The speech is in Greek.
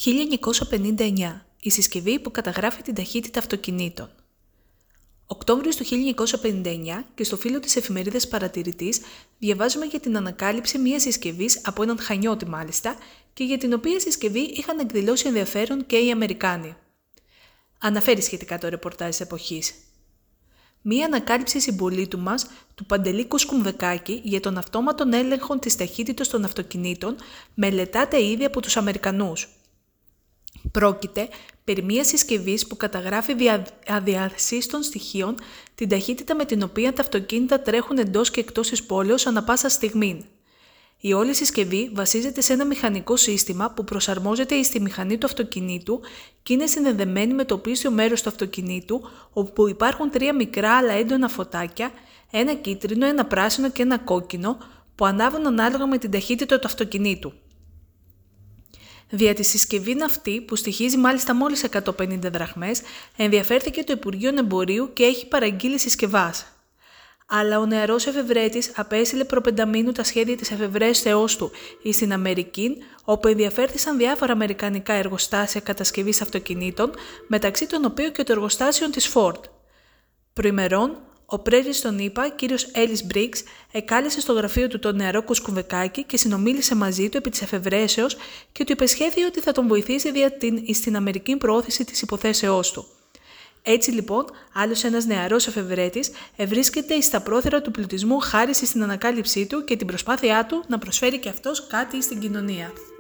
1959. Η συσκευή που καταγράφει την ταχύτητα αυτοκινήτων. Οκτώβριος του 1959 και στο φύλλο της εφημερίδας Παρατηρητής διαβάζουμε για την ανακάλυψη μιας συσκευής, από έναν Χανιώτη μάλιστα, και για την οποία συσκευή είχαν εκδηλώσει ενδιαφέρον και οι Αμερικάνοι. Αναφέρει σχετικά το ρεπορτάζ της εποχής. Μία ανακάλυψη συμπολίτου μας, του Παντελή Κουσκουμβεκάκη, για τον αυτόματον έλεγχο της ταχύτητας των αυτοκινήτων μελετάται ήδη από τους Αμερικανούς. Πρόκειται περί μιας συσκευής που καταγράφει αδιασύστων στοιχείων την ταχύτητα με την οποία τα αυτοκίνητα τρέχουν εντός και εκτός της πόλεως ανά πάσα στιγμή. Η όλη συσκευή βασίζεται σε ένα μηχανικό σύστημα που προσαρμόζεται στη μηχανή του αυτοκινήτου και είναι συνδεδεμένη με το πίσω μέρος του αυτοκινήτου, όπου υπάρχουν 3 μικρά αλλά έντονα φωτάκια, ένα κίτρινο, ένα πράσινο και ένα κόκκινο, που ανάβουν ανάλογα με την ταχύτητα του αυτοκινήτου. Δια τη συσκευή αυτή, που στοιχίζει μάλιστα μόλις 150 δραχμές, ενδιαφέρθηκε το Υπουργείο Εμπορίου και έχει παραγγείλει συσκευάς. Αλλά ο νεαρός εφευρέτης απέστειλε προπενταμήνου τα σχέδια της εφευρέσεώς του στην Αμερική, όπου ενδιαφέρθησαν διάφορα αμερικανικά εργοστάσια κατασκευής αυτοκινήτων, μεταξύ των οποίων και το εργοστάσιο της Ford. Προημερών, ο πρέσβης των ΗΠΑ, κύριος Έλις Μπρίξ, εκάλεσε στο γραφείο του τον νεαρό Κουσκουμβεκάκη και συνομίλησε μαζί του επί της εφευρέσεως και του υπεσχέθη ότι θα τον βοηθήσει στην Αμερική προώθηση της υποθέσεώς του. Έτσι λοιπόν, άλλος ένας νεαρός εφευρέτης ευρίσκεται στα πρόθυρα του πλουτισμού χάρη στην ανακάλυψή του και την προσπάθειά του να προσφέρει και αυτός κάτι στην κοινωνία.